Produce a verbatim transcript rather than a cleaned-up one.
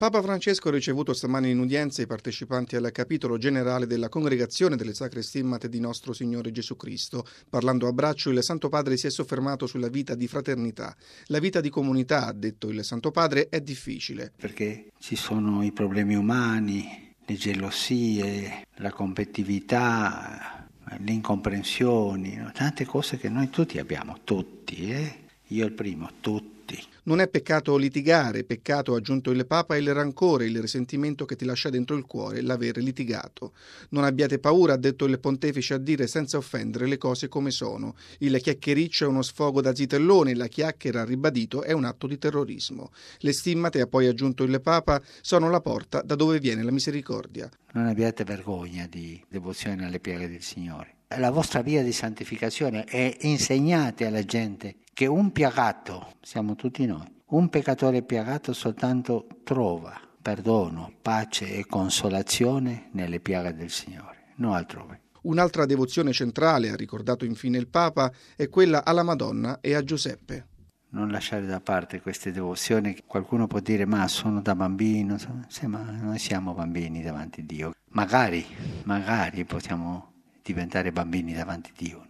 Papa Francesco ha ricevuto stamani in udienza i partecipanti al capitolo generale della Congregazione delle Sacre Stimmate di Nostro Signore Gesù Cristo. Parlando a braccio, il Santo Padre si è soffermato sulla vita di fraternità. La vita di comunità, ha detto il Santo Padre, è difficile. Perché ci sono i problemi umani, le gelosie, la competitività, le incomprensioni, no? Tante cose che noi tutti abbiamo, tutti, eh? Io il primo, tutti. Non è peccato litigare, peccato, ha aggiunto il Papa, il rancore, il risentimento che ti lascia dentro il cuore, l'aver litigato. Non abbiate paura, ha detto il Pontefice, a dire senza offendere le cose come sono. Il chiacchiericcio è uno sfogo da zitellone, la chiacchiera, ribadito, è un atto di terrorismo. Le stimmate, ha poi aggiunto il Papa, sono la porta da dove viene la misericordia. Non abbiate vergogna di devozione alle pieghe del Signore. La vostra via di santificazione è insegnate alla gente che un piagato, siamo tutti noi, un peccatore piagato soltanto trova perdono, pace e consolazione nelle piaghe del Signore, non altrove. Un'altra devozione centrale, ha ricordato infine il Papa, è quella alla Madonna e a Giuseppe. Non lasciare da parte queste devozioni. Qualcuno può dire ma sono da bambino, sì, ma noi siamo bambini davanti a Dio. Magari, magari possiamo diventare bambini davanti a Dio.